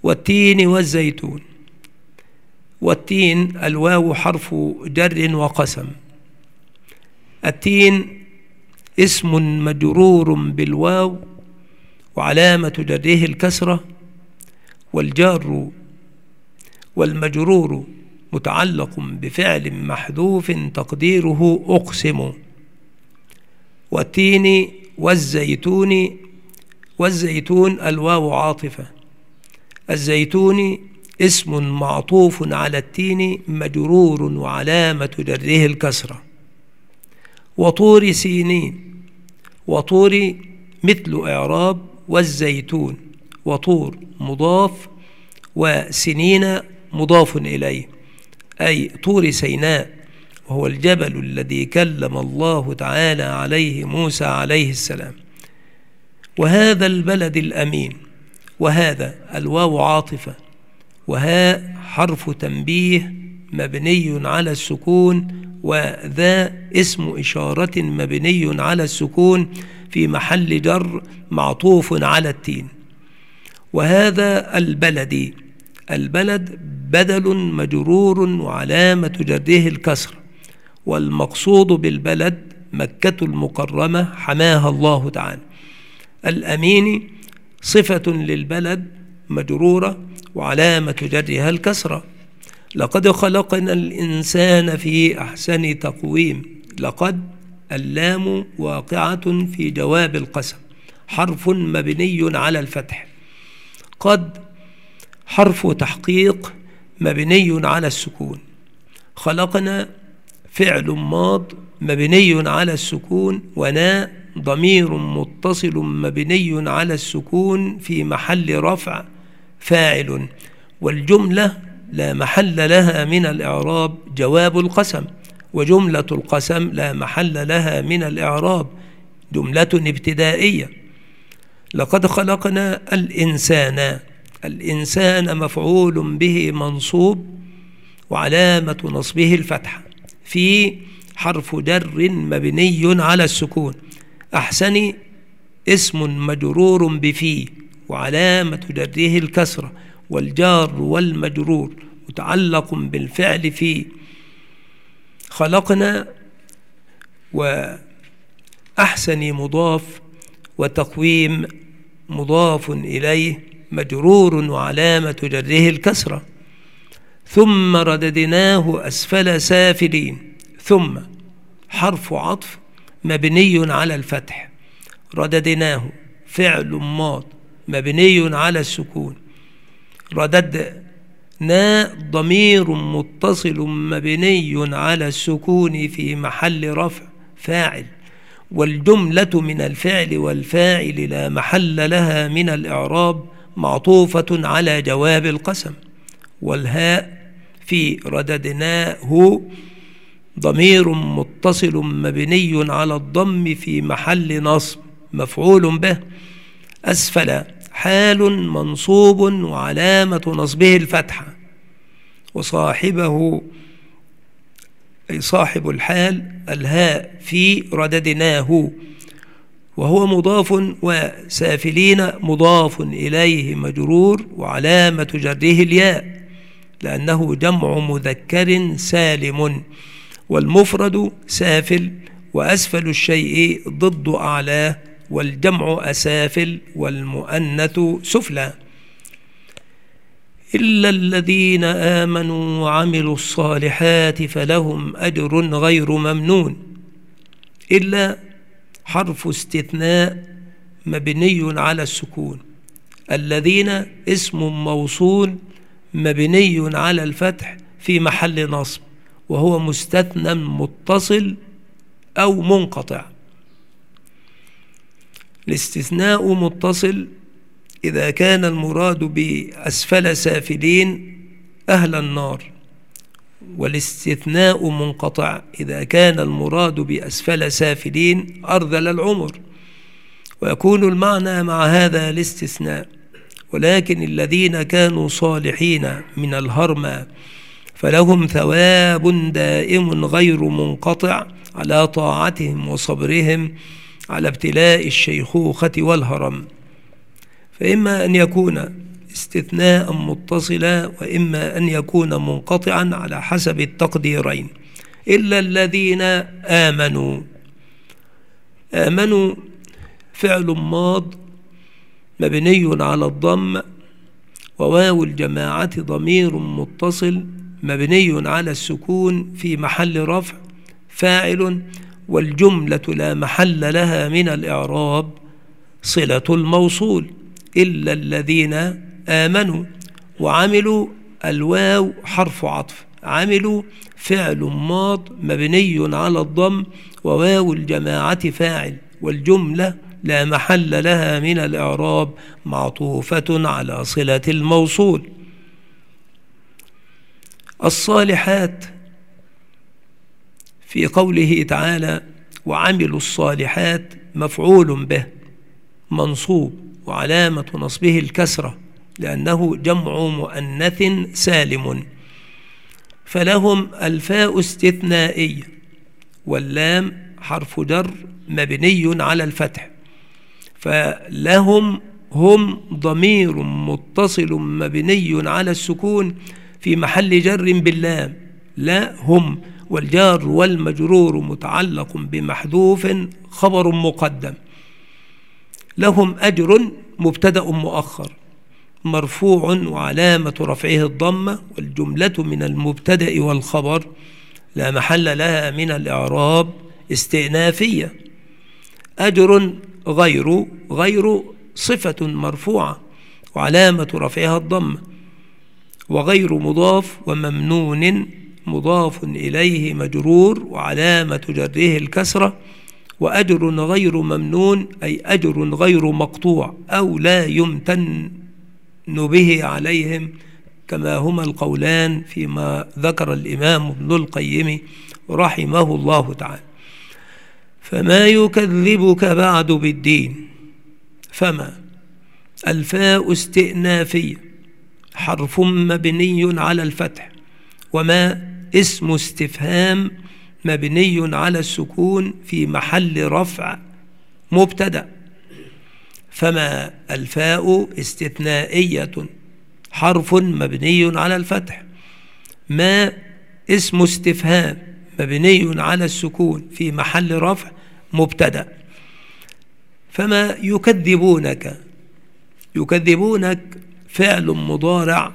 والتين والزيتون. والتين الواو حرف جر وقسم. التين اسم مجرور بالواو وعلامة جره الكسرة، والجار والمجرور متعلق بفعل محذوف تقديره أقسم. والتين والزيتون. والزيتون الواو عاطفة. الزيتون اسم معطوف على التين مجرور وعلامة جره الكسرة. وطور سينين. وطور مثل إعراب والزيتون. وطور مضاف وسنين مضاف إليه، أي طور سيناء، وهو الجبل الذي كلم الله تعالى عليه موسى عليه السلام. وهذا البلد الأمين. وهذا الواو عاطفة، وها حرف تنبيه مبني على السكون، وذا اسم إشارة مبني على السكون في محل جر معطوف على التين. وهذا البلد. البلد بدل مجرور وعلامة جره الكسر، والمقصود بالبلد مكة المكرمة حماها الله تعالى. الأمين صفة للبلد مجرورة وعلامة جرها الكسرة. لقد خلقنا الإنسان في أحسن تقويم. لقد اللام واقعة في جواب القسم، حرف مبني على الفتح. قد حرف تحقيق مبني على السكون. خلقنا فعل ماض مبني على السكون، ونا ضمير متصل مبني على السكون في محل رفع فاعل. والجملة لا محل لها من الإعراب جواب القسم، وجملة القسم لا محل لها من الإعراب جملة ابتدائية. لقد خلقنا الإنسان. الإنسان مفعول به منصوب وعلامة نصبه الفتحة، في حرف جر مبني على السكون. أحسن اسم مجرور بفي وعلامة جره الكسرة، والجار والمجرور متعلق بالفعل في. خلقنا وأحسن مضاف، وتقويم مضاف إليه مجرور وعلامة جره الكسرة. ثم رددناه أسفل سافلين. ثم حرف عطف مبني على الفتح. رددناه فعل ماض مبني على السكون. رددنا ضمير متصل مبني على السكون في محل رفع فاعل. والجملة من الفعل والفاعل لا محل لها من الإعراب معطوفة على جواب القسم. والهاء في رددناه ضمير متصل مبني على الضم في محل نصب مفعول به. أسفل حال منصوب وعلامة نصبه الفتحة، وصاحبه أي صاحب الحال الهاء في رددناه، وهو مضاف، وسافلين مضاف إليه مجرور وعلامة جره الياء لأنه جمع مذكر سالم، والمفرد سافل، وأسفل الشيء ضد أعلاه، والجمع أسافل، والمؤنث سفلى. إلا الذين آمنوا وعملوا الصالحات فلهم أجر غير ممنون. إلا حرف استثناء مبني على السكون. الذين اسم موصول مبني على الفتح في محل نصب، وهو مستثنى متصل أو منقطع. الاستثناء متصل إذا كان المراد بأسفل سافلين أهل النار، والاستثناء منقطع إذا كان المراد بأسفل سافلين أرذل العمر، ويكون المعنى مع هذا الاستثناء. ولكن الذين كانوا صالحين من الهرمى فلهم ثواب دائم غير منقطع على طاعتهم وصبرهم على ابتلاء الشيخوخة والهرم. فإما أن يكون استثناء متصلا وإما أن يكون منقطعا على حسب التقديرين. إلا الذين آمنوا. آمنوا فعل ماض مبني على الضم، وواو الجماعة ضمير متصل مبني على السكون في محل رفع فاعل، والجملة لا محل لها من الإعراب صلة الموصول. إلا الذين آمنوا. وعملوا الواو حرف عطف. عملوا فعل ماض مبني على الضم، وواو الجماعة فاعل، والجملة لا محل لها من الإعراب معطوفة على صلة الموصول. الصالحات في قوله تعالى وعملوا الصالحات مفعول به منصوب، وعلامة نصبه الكسرة لأنه جمع مؤنث سالم. فلهم الفاء استثنائية، واللام حرف جر مبني على الفتح. فلهم هم ضمير متصل مبني على السكون في محل جر باللام، لا هم، والجار والمجرور متعلق بمحذوف خبر مقدم. لهم أجر مبتدأ مؤخر مرفوع وعلامة رفعه الضمة، والجملة من المبتدأ والخبر لا محل لها من الإعراب استئنافية. أجر غير صفة مرفوعة وعلامة رفعها الضمة، وغير مضاف وممنون مضاف إليه مجرور وعلامة جره الكسرة. وأجر غير ممنون أي أجر غير مقطوع أو لا يمتن به عليهم، كما هما القولان فيما ذكر الإمام ابن القيم رحمه الله تعالى. فما يكذبك بعد بالدين. فما الفاء استئنافية حرف مبني على الفتح، وما اسم استفهام مبني على السكون في محل رفع مبتدأ. فما الفاء استثنائية حرف مبني على الفتح، ما اسم استفهام مبني على السكون في محل رفع مبتدأ. فما يكذبونك فعل مضارع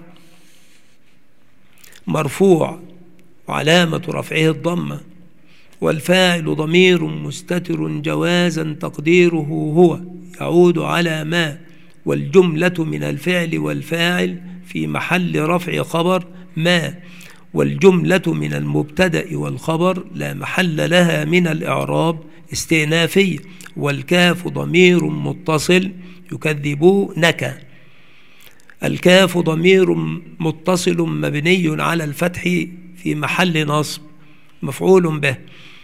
مرفوع وعلامة رفعه الضمة، والفاعل ضمير مستتر جوازا تقديره هو يعود على ما، والجملة من الفعل والفاعل في محل رفع خبر ما، والجملة من المبتدأ والخبر لا محل لها من الإعراب استئنافية. والكاف ضمير متصل يكذبونك. الكاف ضمير متصل مبني على الفتح في محل نصب مفعول به.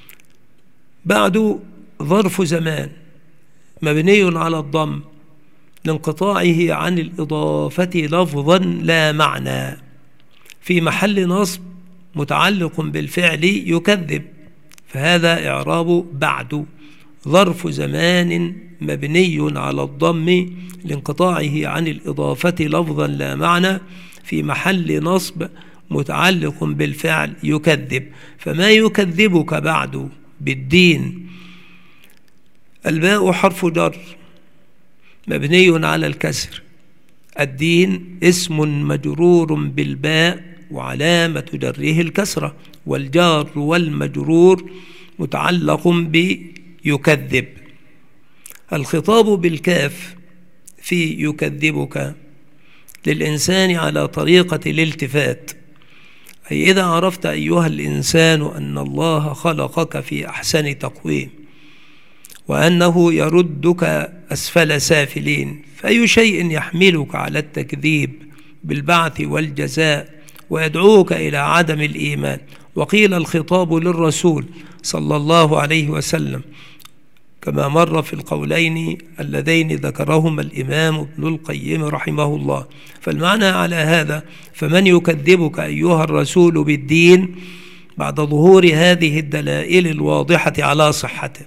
بعد ظرف زمان مبني على الضم لانقطاعه عن الإضافة لفظا لا معنى في محل نصب متعلق بالفعل يكذب، فهذا إعراب بعد. ظرف زمان مبني على الضم لانقطاعه عن الإضافة لفظا لا معنى في محل نصب متعلق بالفعل يكذب. فما يكذبك بعد بالدين. الباء حرف جر مبني على الكسر. الدين اسم مجرور بالباء وعلامة جره الكسرة، والجار والمجرور متعلق بيكذب. الخطاب بالكاف في يكذبك للإنسان على طريقة الالتفات، أي إذا عرفت أيها الإنسان أن الله خلقك في أحسن تقويم وأنه يردك أسفل سافلين، فأي شيء يحملك على التكذيب بالبعث والجزاء ويدعوك إلى عدم الإيمان؟ وقيل الخطاب للرسول صلى الله عليه وسلم كما مر في القولين اللذين ذكرهما الإمام ابن القيم رحمه الله. فالمعنى على هذا: فمن يكذبك أيها الرسول بالدين بعد ظهور هذه الدلائل الواضحة على صحته.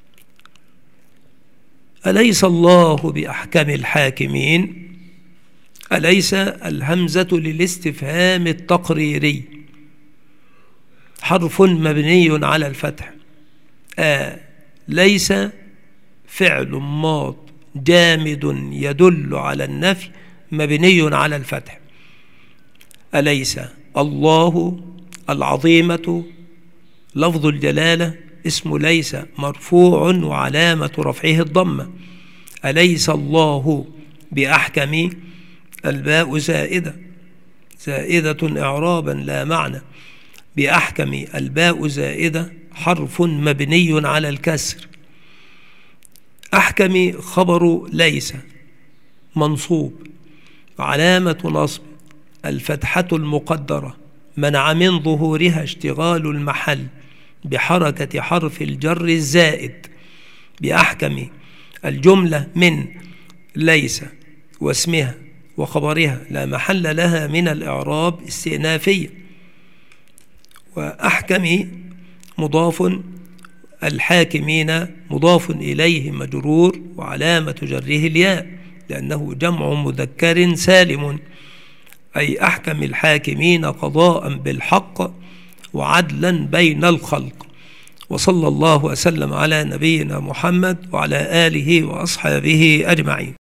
أليس الله بأحكم الحاكمين؟ أليس الهمزة للاستفهام التقريري حرف مبني على الفتح. ليس فعل ماض جامد يدل على النفي مبني على الفتح. أليس الله العظيمة لفظ الجلالة اسم ليس مرفوع وعلامة رفعه الضمة. أليس الله بأحكم الباء زائدة إعرابا لا معنى. بأحكم الباء زائدة حرف مبني على الكسر. أحكم خبر ليس منصوب علامة نصب الفتحة المقدرة منع من ظهورها اشتغال المحل بحركة حرف الجر الزائد. بأحكم الجملة من ليس واسمها وخبرها لا محل لها من الإعراب استئنافية. وأحكم مضاف الحاكمين مضاف إليه مجرور وعلامة جره الياء لأنه جمع مذكر سالم، أي أحكم الحاكمين قضاء بالحق وعدلا بين الخلق. وصلى الله وسلم على نبينا محمد وعلى آله وأصحابه أجمعين.